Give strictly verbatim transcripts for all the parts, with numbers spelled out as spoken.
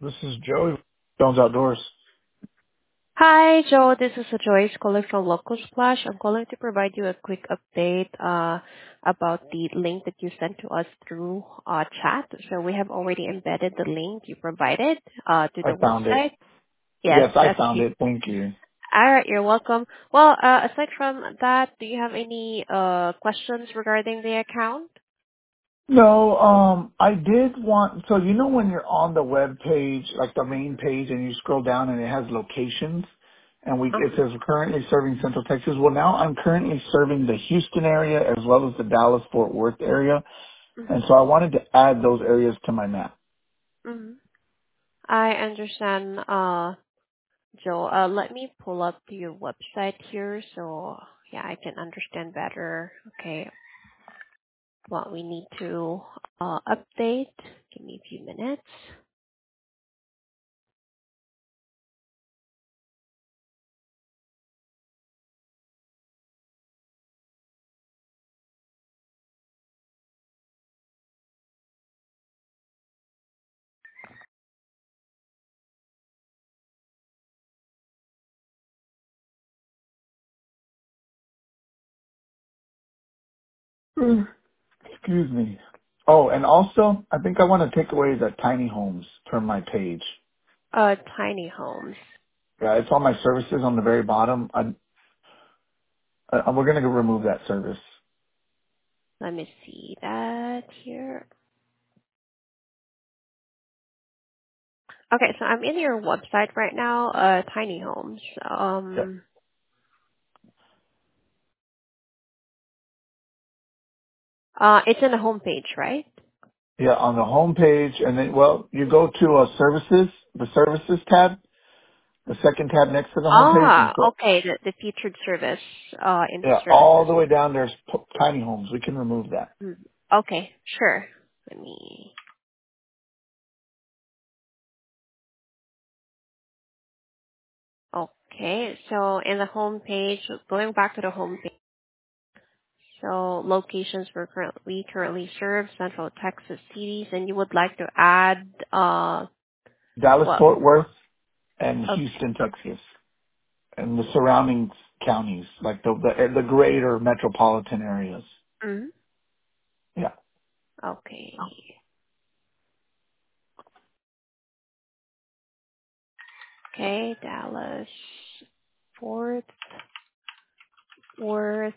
This is Joey Jones Outdoors. Hi, Joe. This is Joyce calling from Local Splash. I'm calling to provide you a quick update uh, about the link that you sent to us through uh, chat. So we have already embedded the link you provided uh, to I the found it. website. Yes, Yes, I that's found you. it. Thank you. All right, you're welcome. Well, uh, aside from that, do you have any uh, questions regarding the account? No, um, I did want, so you know when you're on the web page, like the main page, and you scroll down and it has locations, and we, it Uh-huh. says currently serving Central Texas. Well, now I'm currently serving the Houston area as well as the Dallas-Fort Worth area, and so Mm-hmm. I wanted to add those areas to my map. Mm-hmm. I understand, uh, Joe. Uh, let me pull up your website here so yeah, I can understand better. Okay, what we need to uh, update. Give me a few minutes. Mm. Excuse me. Oh, and also, I think I want to take away the tiny homes from my page. Uh, tiny homes. Yeah, it's all my services on the very bottom. I, I, we're going to remove that service. Let me see that here. Okay, so I'm in your website right now. Uh, tiny homes. Yeah. Um, uh, it's in the homepage, right? Yeah, on the home page, and then, well, you go to uh, services, the services tab, the second tab next to the home page, and Ah, so, okay. The, the featured service. Uh, in the yeah, all services. the way down there's p- tiny homes. We can remove that. Mm. Okay, sure. Let me. Okay, so in the homepage, going back to the homepage. So locations we're current, we currently serve Central Texas cities, and you would like to add uh Dallas, what? Fort Worth, and Okay. Houston, Texas, and the surrounding counties, like the the, the greater metropolitan areas. Mm-hmm. Yeah. Okay. Okay, Dallas, Fort Worth.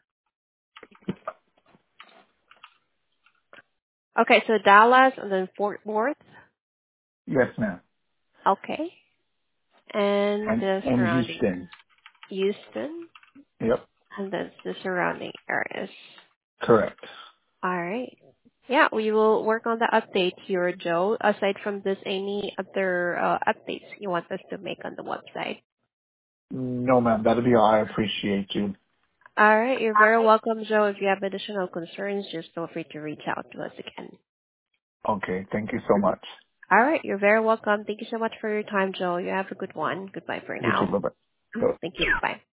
Okay, so Dallas and then Fort Worth. Yes, ma'am. Okay, and And the and surrounding Houston. Houston, Yep. and then the surrounding areas. Correct. All right. Yeah, we will work on the update here, Joe. Aside from this, any other uh, updates you want us to make on the website? No, ma'am. That'll be all. I appreciate you. All right. You're very welcome, Joe. If you have additional concerns, just feel free to reach out to us again. Okay. Thank you so Mhm. much. All right. You're very welcome. Thank you so much for your time, Joe. You have a good one. Goodbye for You too. now. Bye-bye. Mhm. Bye. Thank you. Bye.